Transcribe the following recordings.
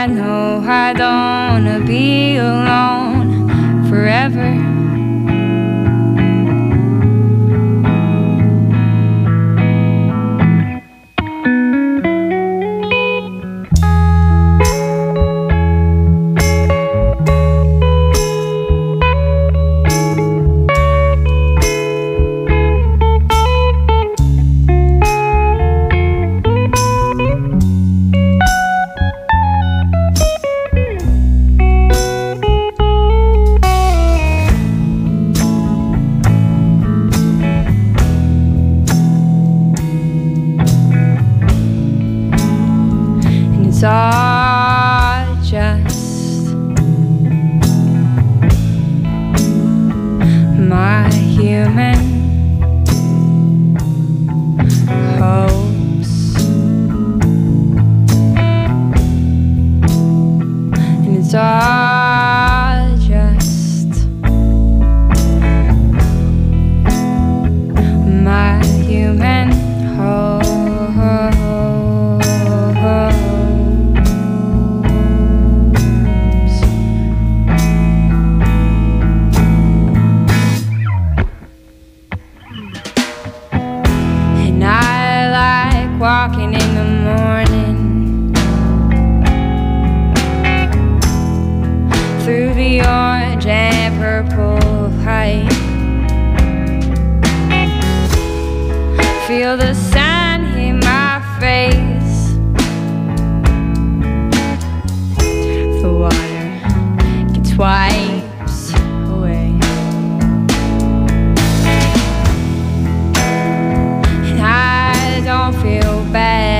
I know I don't wanna be alone forever. It's all just my human hopes, and it's all just my human hopes. Walking in the morning through the orange and purple light, feel the sun hit my face. The water gets wipes away, and I don't feel bad.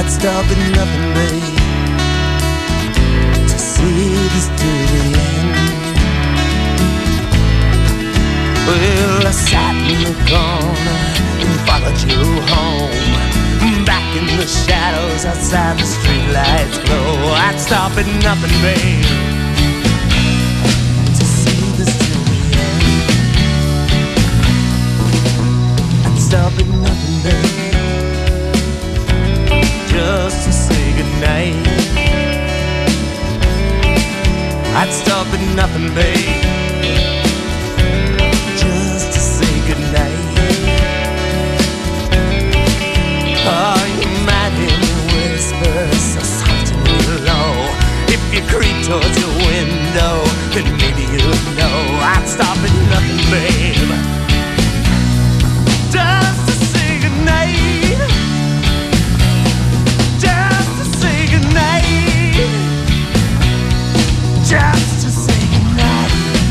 I'd stop at nothing, babe, to see this to the end. Well, I sat in the corner and followed you home, back in the shadows outside the streetlights glow. I'd stop at nothing, babe, to see this to the end. I'd stop at nothing, babe, just to say goodnight. I'd stop at nothing, babe, just to say goodnight. Oh, you might hear me whisper so soft and low. If you creep towards your window, then maybe you'll know. I'd stop at nothing, babe, just to say goodnight. Just to say goodnight. Just to say goodnight.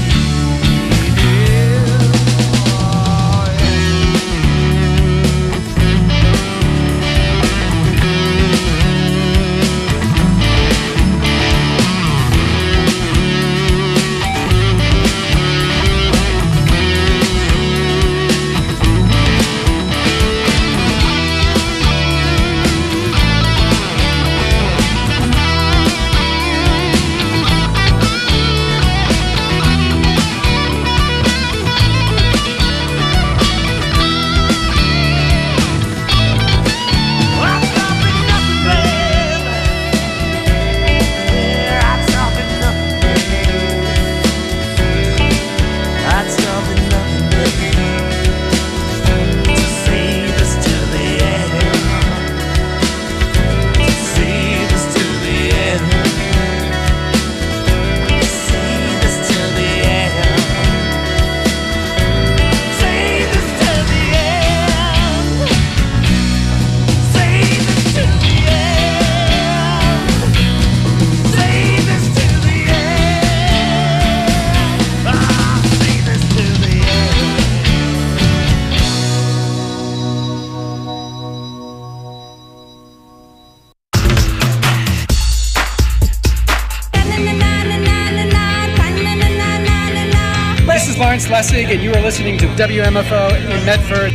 Lessig, and you are listening to WMFO in Medford,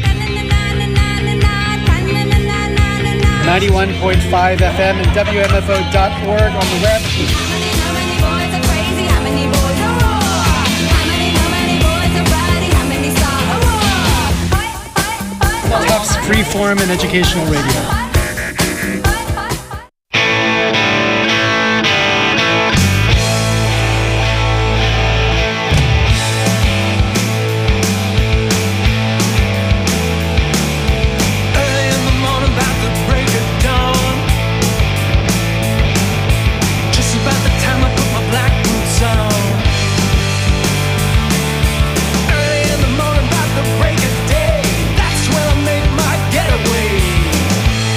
91.5 FM and WMFO.org on the web. Tufts Freeform and Educational Radio. Early in the morning, about the break of day, that's when I make my getaway.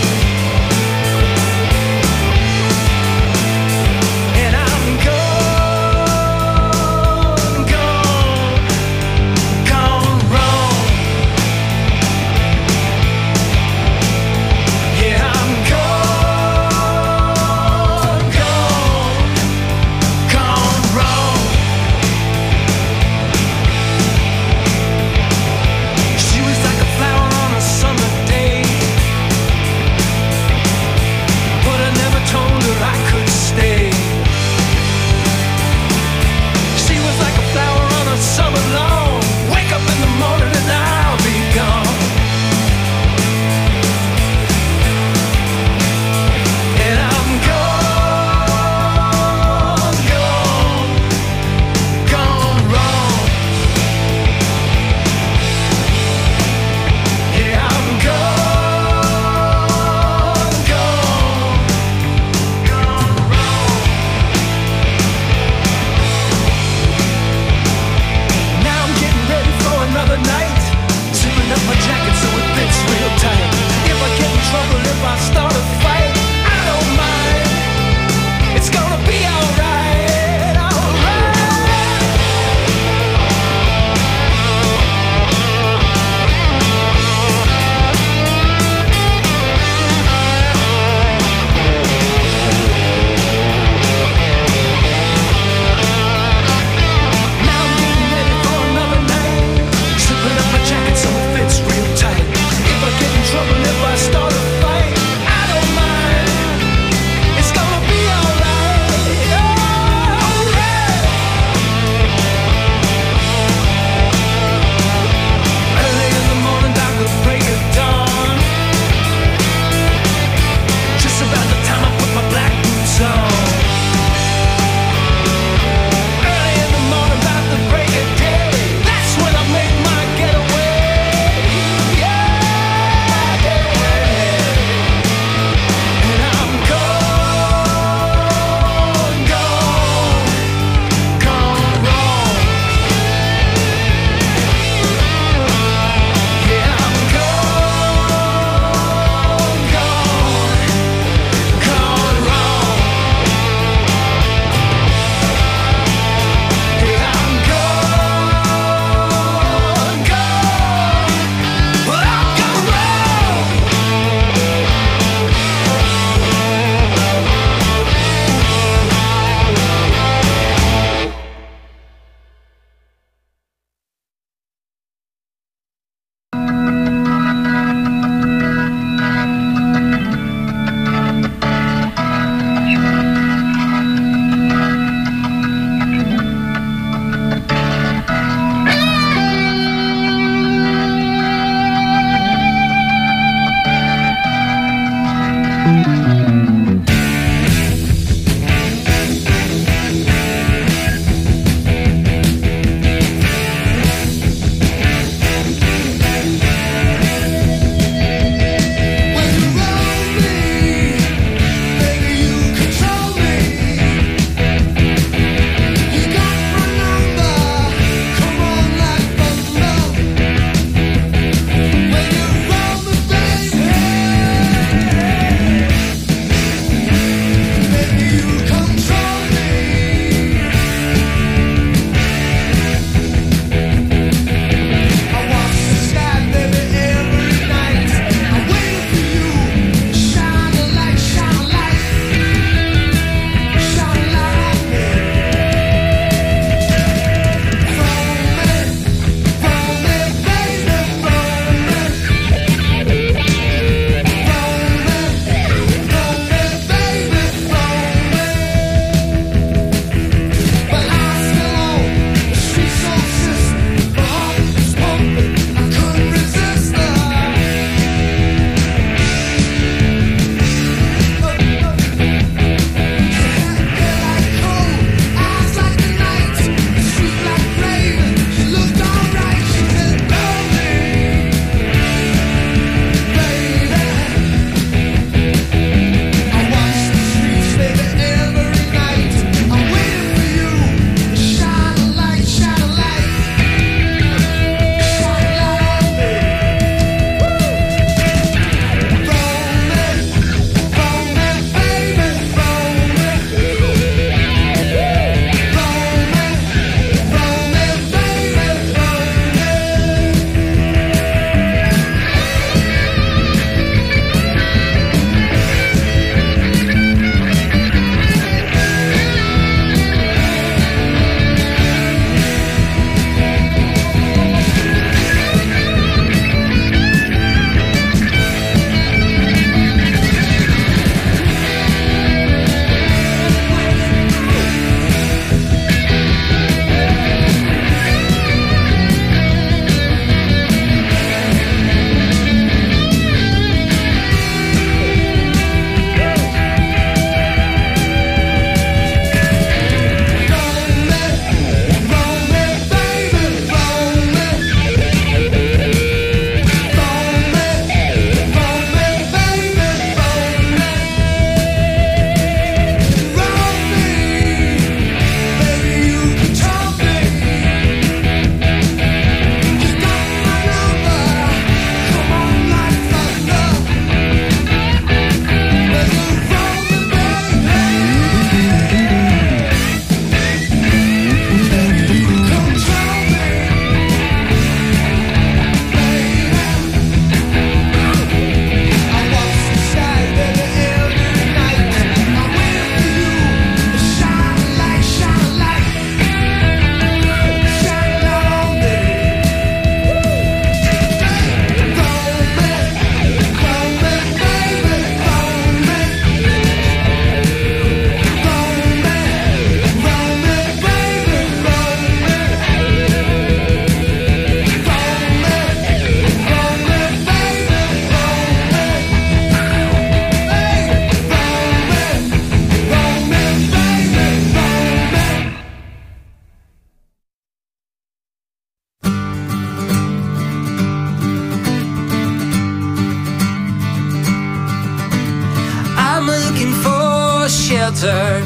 shelter,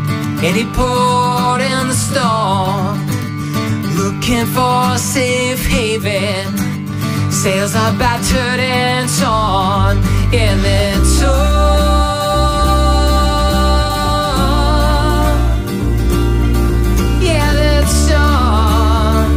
any port in the storm, looking for a safe haven. Sails are battered and torn in the storm. Yeah, that storm.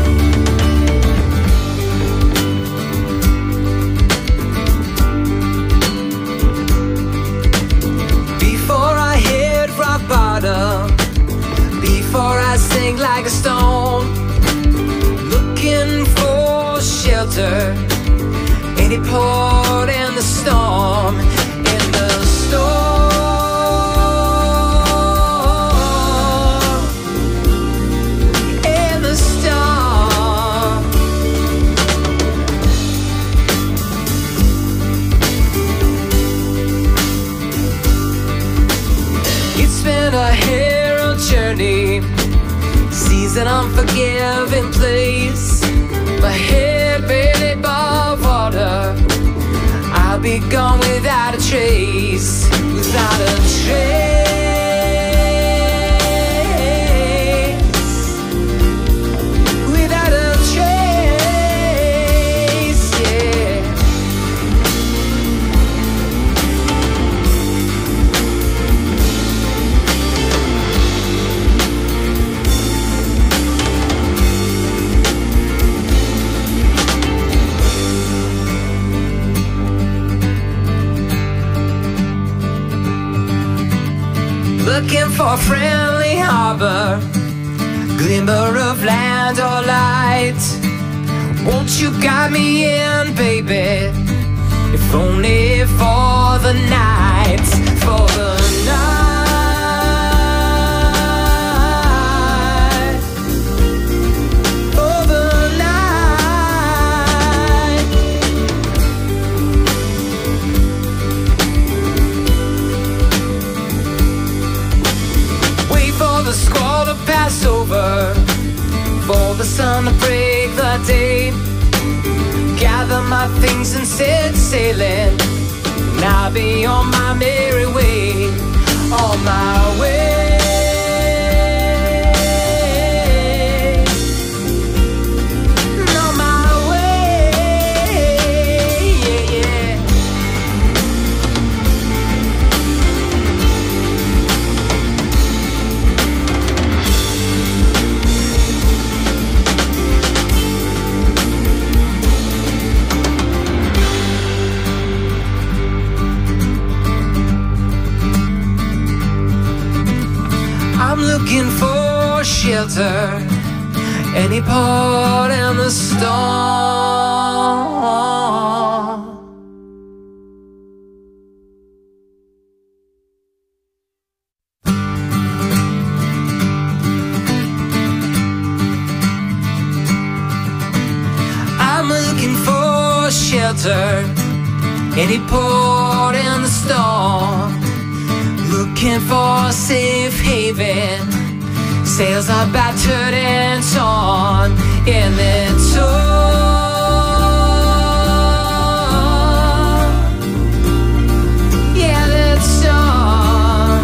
Before I hit rock bottom, before I sink like a stone, looking for shelter, any port in the storm, in the storm, in the storm. a hero journey, seas an unforgiving place. My head barely above water, I'll be gone without a trace, without a trace, without a trace, yeah. Looking for a friendly harbor, glimmer of land or light. Won't you guide me in, baby? If only for the night, for the night, for the night. Wait for the squall to pass over, for the sun to break the day. Gather my things and set sailing, and I'll be on my merry way, on my way, on my way, yeah, yeah. I'm looking for shelter, any port in the storm. I'm looking for shelter, any port in the storm. Looking for a safe haven, sails are battered and torn in the storm. Yeah, that storm.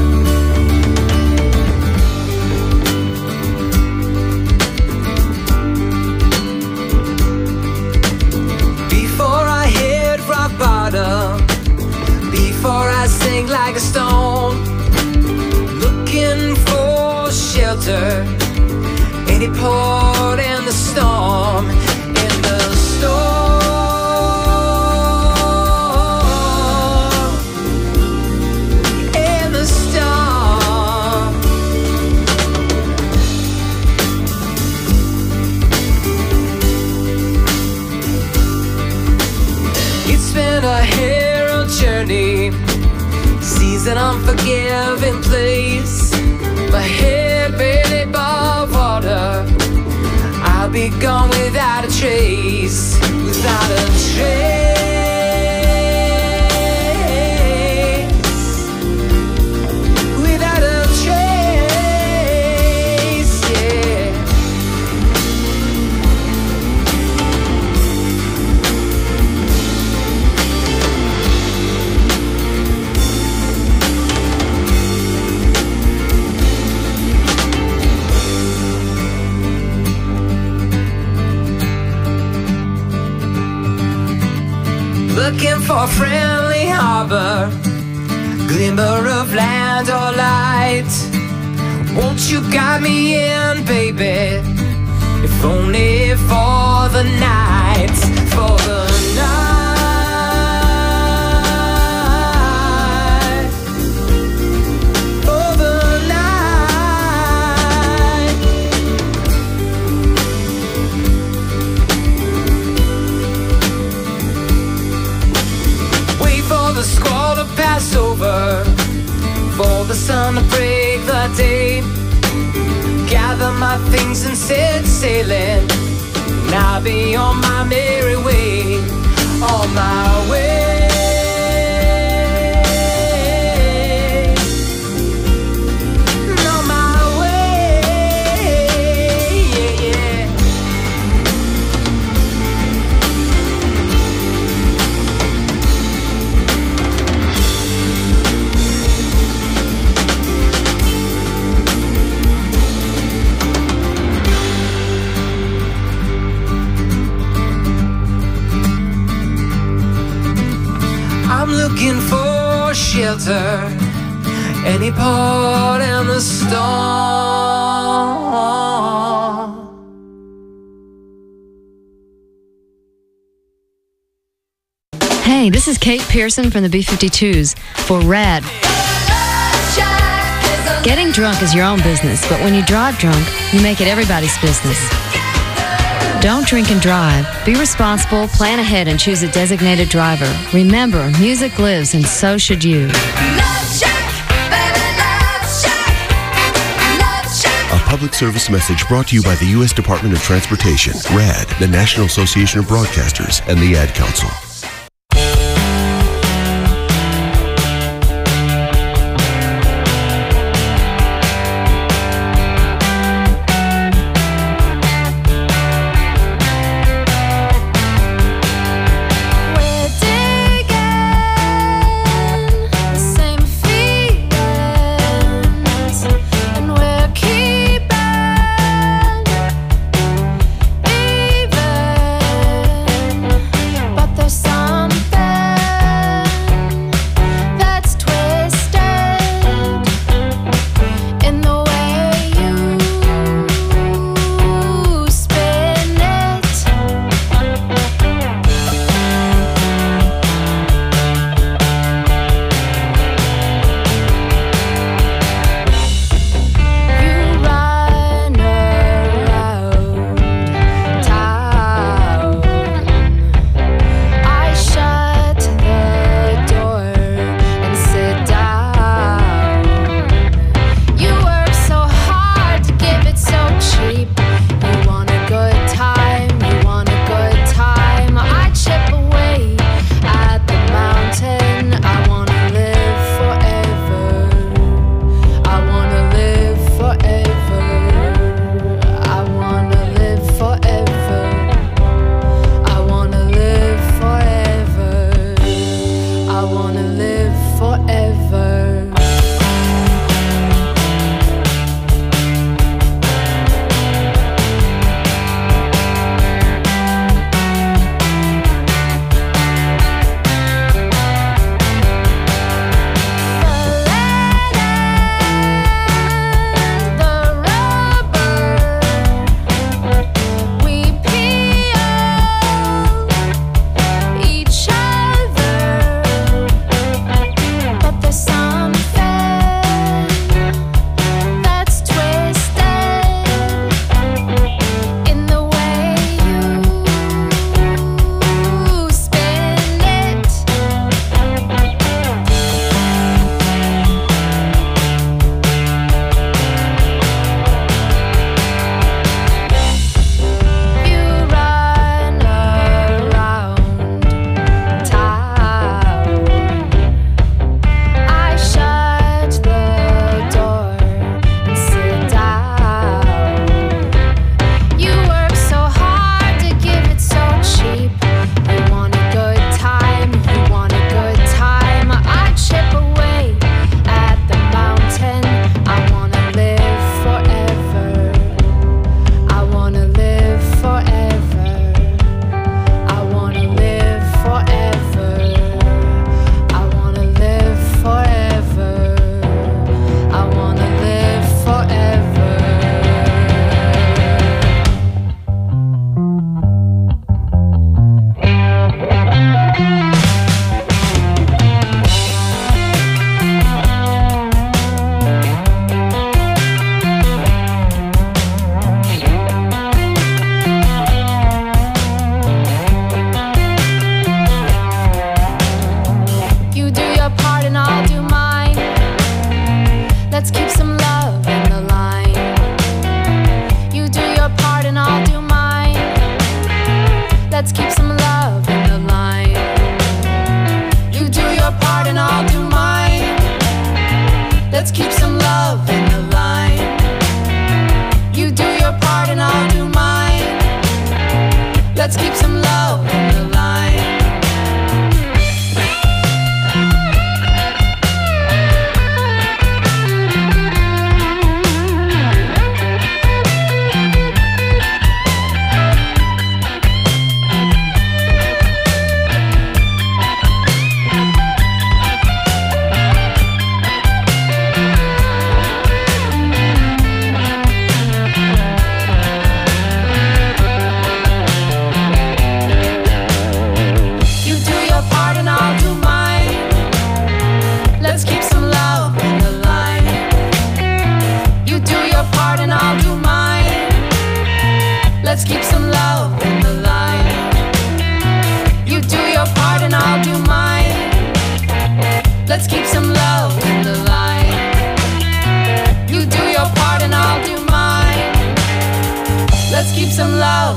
Before I hit rock bottom, before I sink like a stone, looking for shelter, any port in the storm, in the storm, in the storm. It's been a hero journey, seas an unforgiving place. My head barely above water, I'll be gone without a trace, without a trace, without a trace, yeah. Looking for a friendly harbor, glimmer of land or light. Won't you guide me in, baby? If only for the night, for the night, for the night. Wait for the squall to pass over, for the sun to break the day. Gather my things and set sailing, and I'll be on my merry way, on my way, shelter any port in the storm. Hey, this is Kate Pearson from the B-52s for RAD. Getting drunk is your own business, but when you drive drunk, you make it everybody's business. Don't drink and drive. Be responsible, plan ahead, and choose a designated driver. Remember, music lives, and so should you. A public service message brought to you by the U.S. Department of Transportation, RAD, the National Association of Broadcasters, and the Ad Council. Let's keep some love in the line.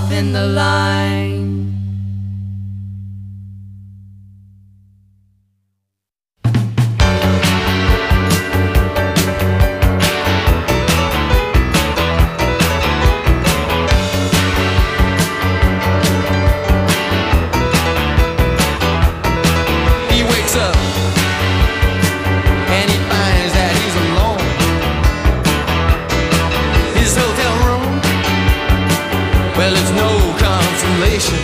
off in the line. Well, it's no consolation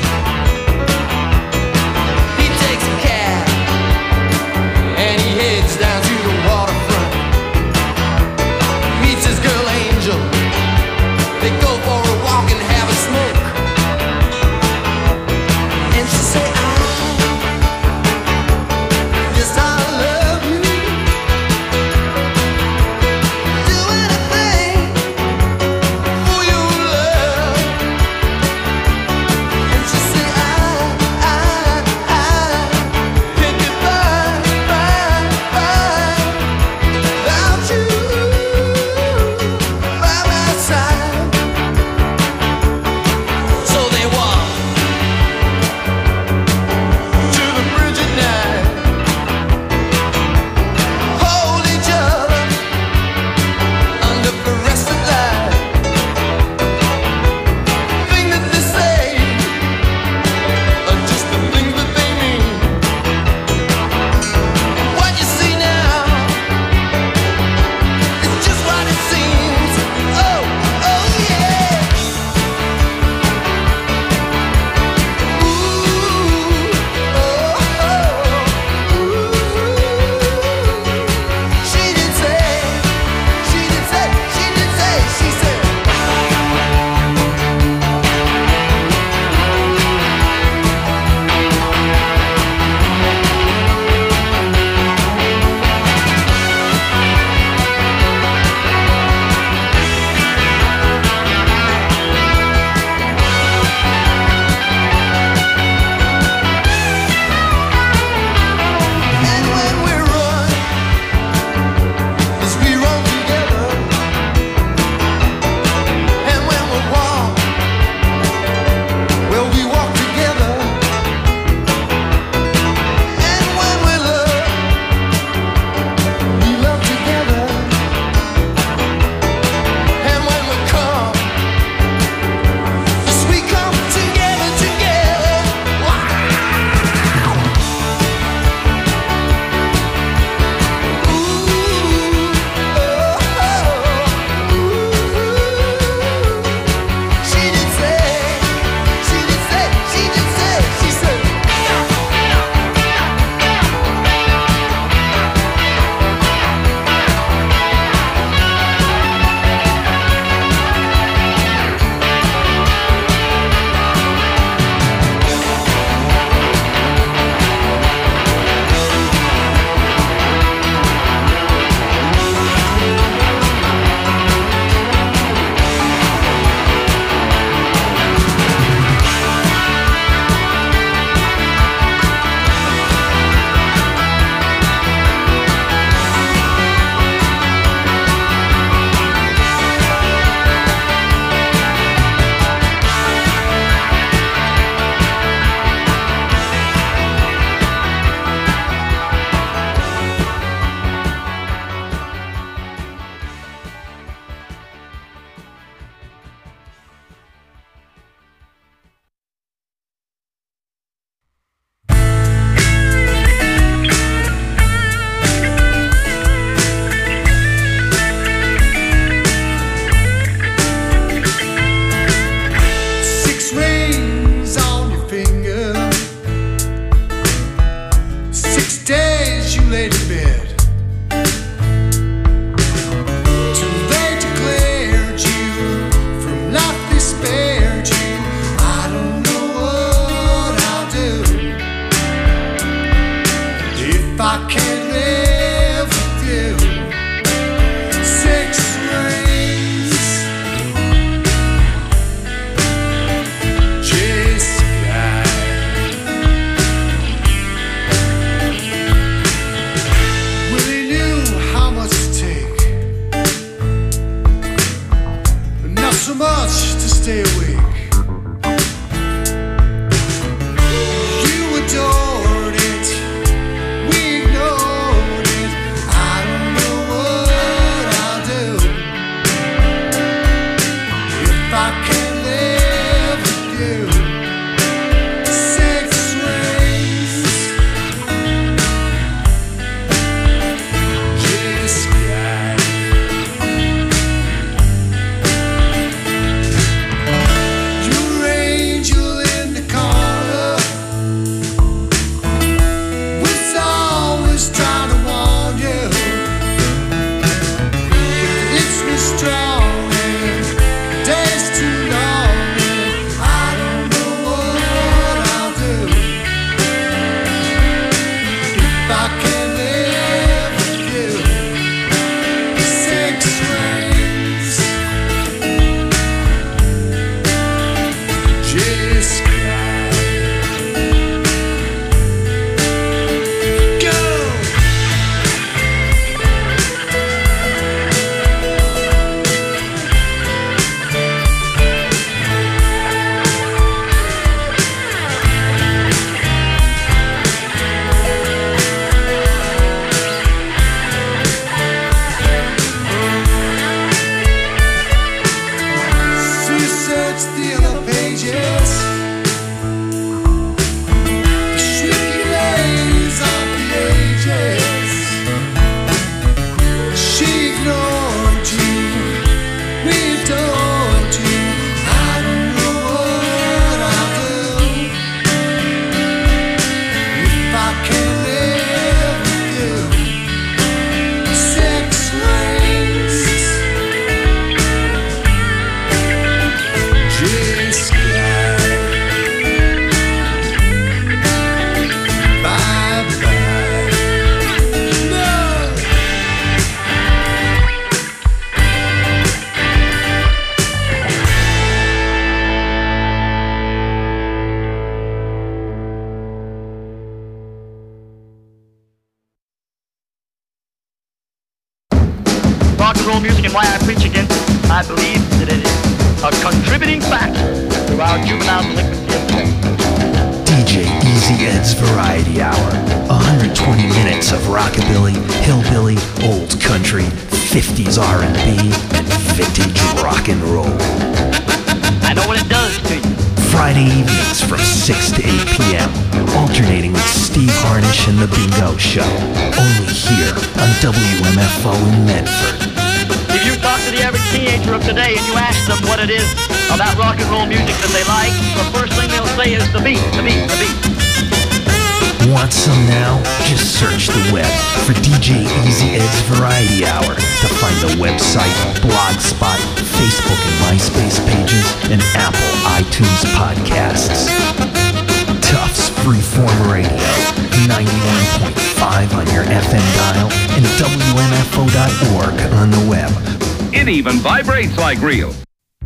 rock and roll music and why I preach against it. I believe that it is a contributing factor to our juvenile delinquency of sex. DJ Easy Ed's Variety Hour. 120 minutes of rockabilly, hillbilly, old country, 50s R&B, and vintage rock and roll. I know what it does to you. Friday evenings from 6 to 8 p.m. Alternating with Steve Harnish and The Bingo Show. Only here on WMFO in Medford. If you talk to the average teenager of today and you ask them what it is about rock and roll music that they like, the first thing they'll say is the beat, the beat, the beat. Want some now? Just search the web for DJ Easy Ed's Variety Hour to find the website, Blogspot, Facebook and MySpace pages, and Apple iTunes podcasts. Tufts Freeform Radio, 91.5 on your FM dial, and WMFO.org on the web. It even vibrates like real.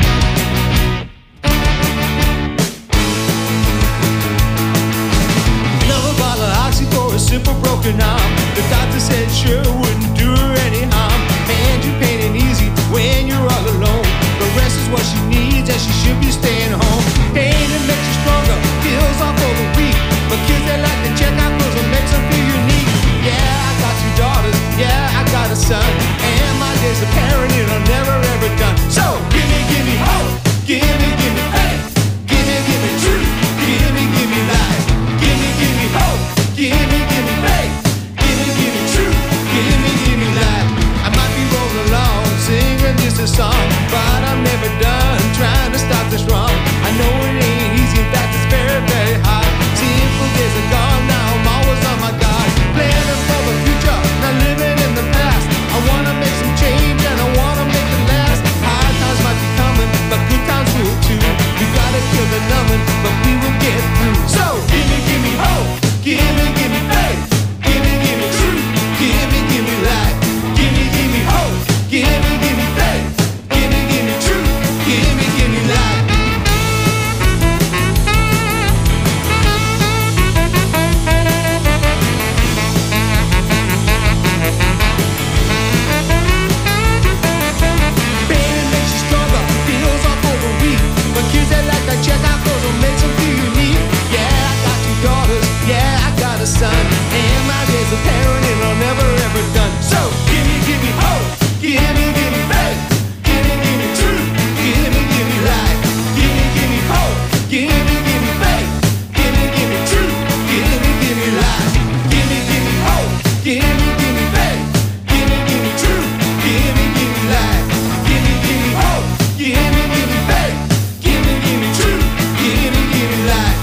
Simple broken arm. The doctor said sure wouldn't do her any harm. And you pain and easy when you're all alone. The rest is what she needs and she should be staying home. Pain that makes you stronger, feels off for the weak. But kids they like to check out clothes and makes them feel unique. Yeah, I got 2 daughters, yeah, I got a son. And my days of parenting are never ever done. So give me hope, give me faith, give me truth, give me life, give me hope, give me faith, give me truth, give me life. I might be rolling along, singing just a song, but I'm never done trying to stop this wrong. I know it ain't easy, in fact it's very, very hard. Simple days are gone, now I'm always on my guard. Planning for the future, not living in the past. I wanna make some change and I wanna make it last. Hard times might be coming, but good times will too. We gotta kill the numbing, but we will get through. So give me hope, give me faith, give me truth, give me life, give me hope, give me faith, give me truth, give me life. Pain makes you stronger, feels off for the weak. But kids that like to check out clothes will make them feel unique. Yeah, I got 2 daughters, yeah, I got a son. And my days of parenting are never ever done. So give me hope, give me faith, give me truth, give me life, give me hope, give me faith, give me truth, give me life, give me hope, give me faith, give me truth, give me life, give me hope, give me faith, give me truth, give me life.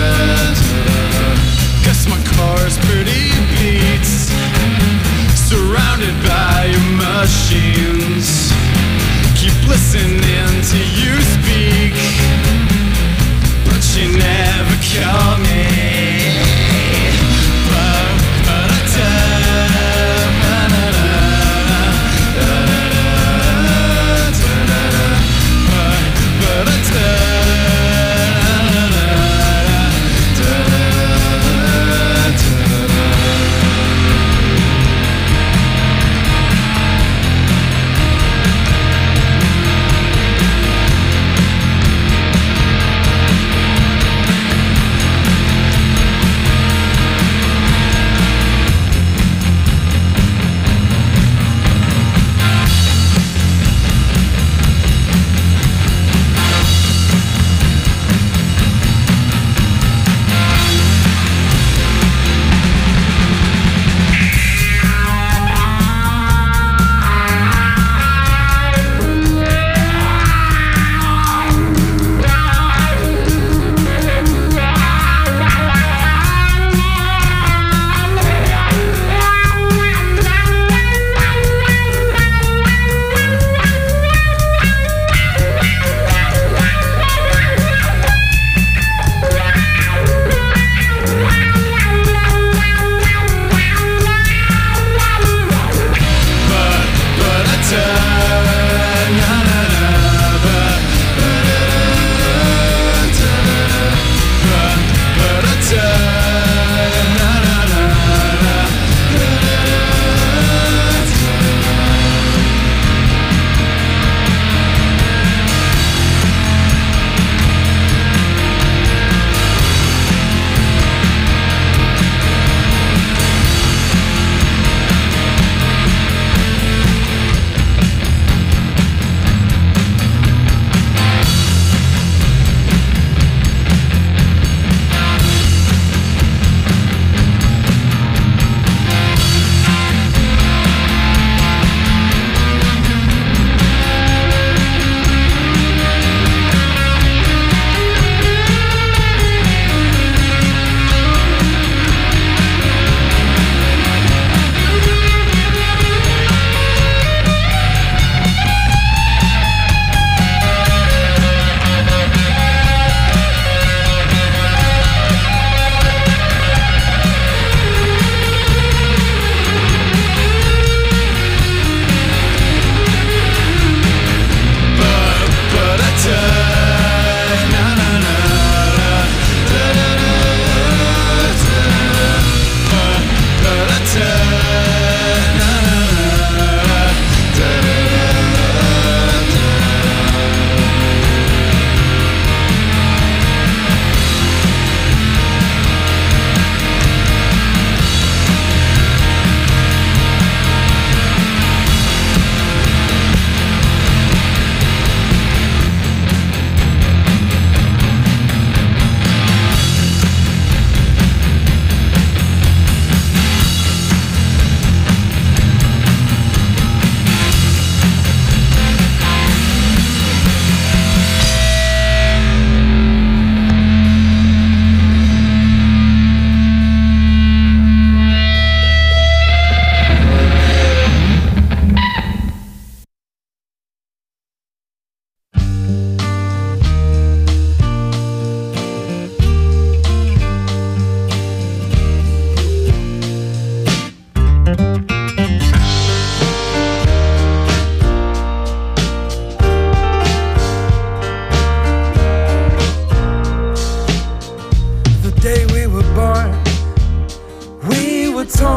Pretty beats surround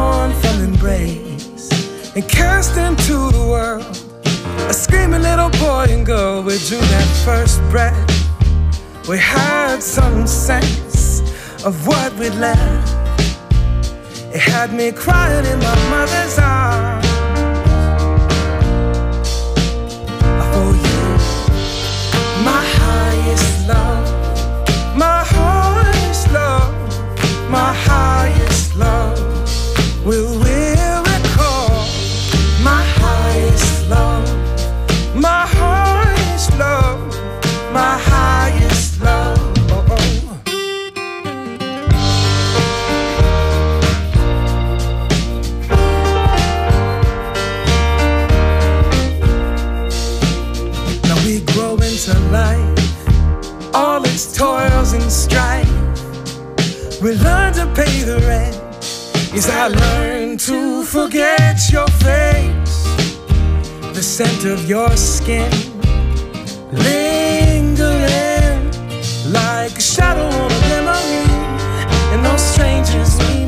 torn from embrace and cast into the world. A screaming little boy and girl, we drew that first breath. We had some sense of what we'd left. It had me crying in my mother's arms. For you, my highest love, my highest love, my highest love. Will we recall my highest love, my highest love, my highest love. Grow into life, all its toils and strife. We learn to pay the rent. Yes, I learned to forget your face, the scent of your skin, lingering like a shadow on a memory, and those strangers meet.